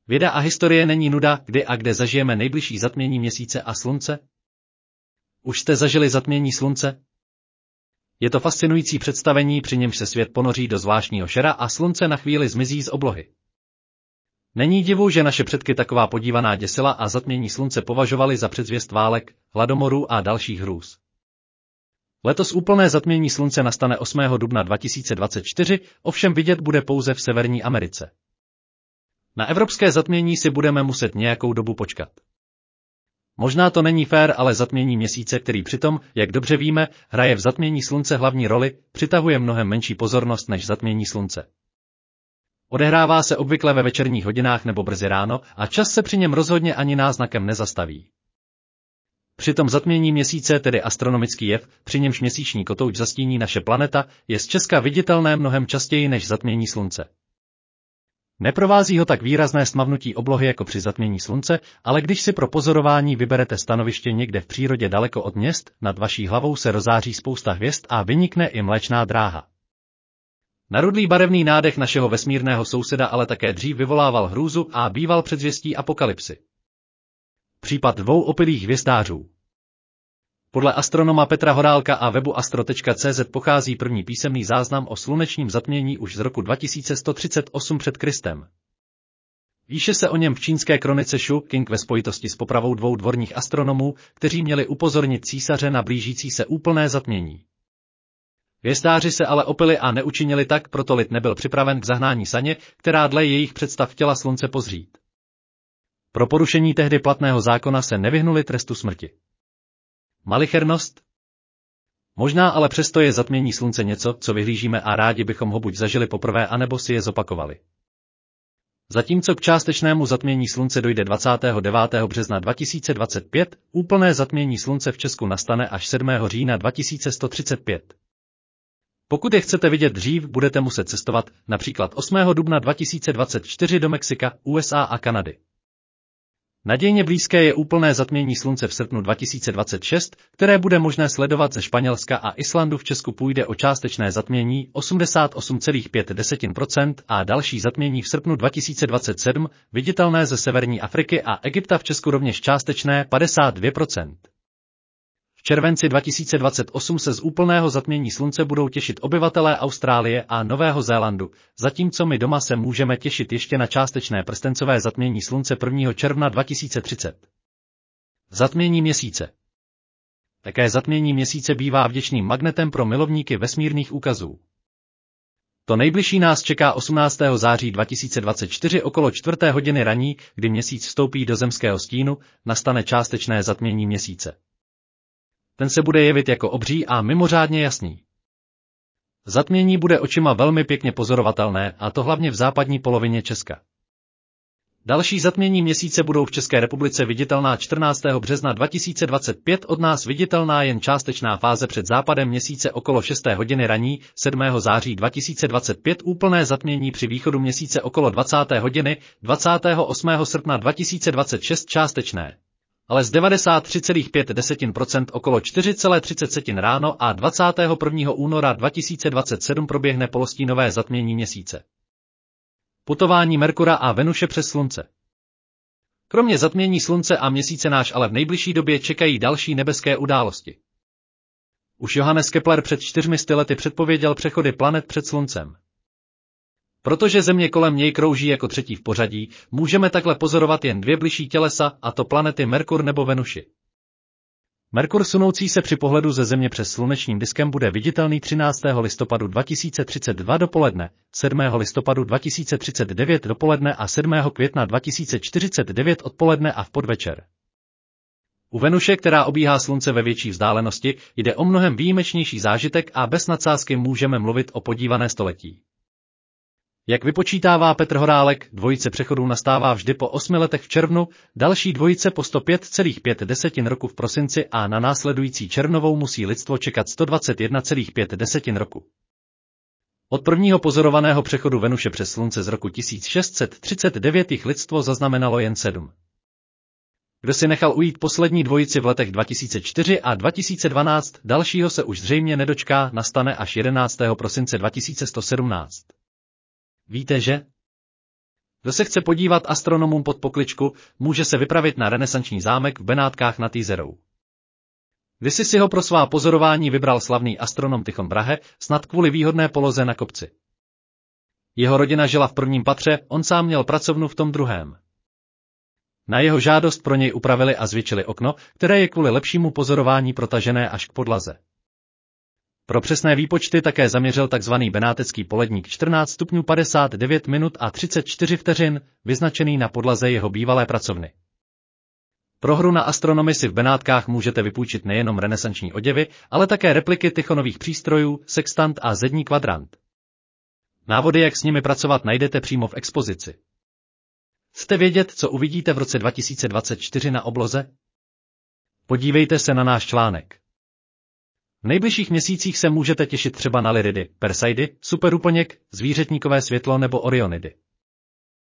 Věda a historie není nuda, kdy a kde zažijeme nejbližší zatmění měsíce a slunce? Už jste zažili zatmění slunce? Je to fascinující představení, při němž se svět ponoří do zvláštního šera a slunce na chvíli zmizí z oblohy. Není divu, že naše předky taková podívaná děsila a zatmění slunce považovali za předzvěst válek, hladomorů a dalších hrůz. Letos úplné zatmění slunce nastane 8. dubna 2024, ovšem vidět bude pouze v Severní Americe. Na evropské zatmění si budeme muset nějakou dobu počkat. Možná to není fér, ale zatmění měsíce, který přitom, jak dobře víme, hraje v zatmění slunce hlavní roli, přitahuje mnohem menší pozornost než zatmění slunce. Odehrává se obvykle ve večerních hodinách nebo brzy ráno a čas se při něm rozhodně ani náznakem nezastaví. Přitom zatmění měsíce, tedy astronomický jev, při němž měsíční kotouč zastíní naše planeta, je z Česka viditelné mnohem častěji než zatmění slunce. Neprovází ho tak výrazné stmavnutí oblohy jako při zatmění slunce, ale když si pro pozorování vyberete stanoviště někde v přírodě daleko od měst, nad vaší hlavou se rozáří spousta hvězd a vynikne i Mléčná dráha. Narudlý barevný nádech našeho vesmírného souseda ale také dřív vyvolával hrůzu a býval předzvěstí apokalypsy. Případ 2 opilých hvězdářů. Podle astronoma Petra Horálka a webu astro.cz pochází první písemný záznam o slunečním zatmění už z roku 2138 před Kristem. Píše se o něm v čínské kronice Shu King ve spojitosti s popravou 2 dvorních astronomů, kteří měli upozornit císaře na blížící se úplné zatmění. Hvězdáři se ale opili a neučinili tak, proto lid nebyl připraven k zahnání saně, která dle jejich představ chtěla slunce pozřít. Pro porušení tehdy platného zákona se nevyhnuli trestu smrti. Malichernost? Možná, ale přesto je zatmění slunce něco, co vyhlížíme a rádi bychom ho buď zažili poprvé, anebo si je zopakovali. Zatímco k částečnému zatmění slunce dojde 29. března 2025, úplné zatmění slunce v Česku nastane až 7. října 2135. Pokud je chcete vidět dřív, budete muset cestovat, například 8. dubna 2024 do Mexika, USA a Kanady. Nadějně blízké je úplné zatmění slunce v srpnu 2026, které bude možné sledovat ze Španělska a Islandu. V Česku půjde o částečné zatmění 88,5% a další zatmění v srpnu 2027, viditelné ze severní Afriky a Egypta, v Česku rovněž částečné 52%. V červenci 2028 se z úplného zatmění slunce budou těšit obyvatelé Austrálie a Nového Zélandu, zatímco my doma se můžeme těšit ještě na částečné prstencové zatmění slunce 1. června 2030. Zatmění měsíce. Také zatmění měsíce bývá vděčným magnetem pro milovníky vesmírných úkazů. To nejbližší nás čeká 18. září 2024 okolo 4. hodiny raní, kdy měsíc vstoupí do zemského stínu, nastane částečné zatmění měsíce. Ten se bude jevit jako obří a mimořádně jasný. Zatmění bude očima velmi pěkně pozorovatelné, a to hlavně v západní polovině Česka. Další zatmění měsíce budou v České republice viditelná 14. března 2025, od nás viditelná jen částečná fáze před západem měsíce okolo 6. hodiny raní, 7. září 2025 úplné zatmění při východu měsíce okolo 20. hodiny, 28. srpna 2026 částečné. Ale z 93,5% okolo 4,30 ráno a 21. února 2027 proběhne polostínové zatmění měsíce. Putování Merkura a Venuše přes slunce. Kromě zatmění slunce a měsíce náš ale v nejbližší době čekají další nebeské události. Už Johannes Kepler před 400 lety předpověděl přechody planet před sluncem. Protože Země kolem něj krouží jako třetí v pořadí, můžeme takhle pozorovat jen 2 bližší tělesa, a to planety Merkur nebo Venuši. Merkur sunoucí se při pohledu ze Země přes slunečním diskem bude viditelný 13. listopadu 2032 dopoledne, 7. listopadu 2039 dopoledne a 7. května 2049 odpoledne a v podvečer. U Venuše, která obíhá slunce ve větší vzdálenosti, jde o mnohem výjimečnější zážitek a bez nadsázky můžeme mluvit o podívané století. Jak vypočítává Petr Horálek, dvojice přechodů nastává vždy po 8 letech v červnu, další dvojice po 105,5 roku v prosinci a na následující červnovou musí lidstvo čekat 121,5 roku. Od prvního pozorovaného přechodu Venuše přes slunce z roku 1639 jich lidstvo zaznamenalo jen 7. Kdo si nechal ujít poslední dvojici v letech 2004 a 2012, dalšího se už zřejmě nedočká, nastane až 11. prosince 2117. Víte, že? Kdo se chce podívat astronomům pod pokličku, může se vypravit na renesanční zámek v Benátkách nad Týzerou. Kdysi si ho pro svá pozorování vybral slavný astronom Tychon Brahe, snad kvůli výhodné poloze na kopci. Jeho rodina žila v prvním patře, on sám měl pracovnu v tom druhém. Na jeho žádost pro něj upravili a zvětšili okno, které je kvůli lepšímu pozorování protažené až k podlaze. Pro přesné výpočty také zaměřil tzv. Benátecký poledník 14 stupňů 59 minut a 34 vteřin, vyznačený na podlaze jeho bývalé pracovny. Pro hru na astronomii si v Benátkách můžete vypůjčit nejenom renesanční oděvy, ale také repliky Tychonových přístrojů, sextant a zední kvadrant. Návody, jak s nimi pracovat, najdete přímo v expozici. Chcete vědět, co uvidíte v roce 2024 na obloze? Podívejte se na náš článek. V nejbližších měsících se můžete těšit třeba na Lyridy, Perseidy, superúplněk, zvířetníkové světlo nebo Orionidy.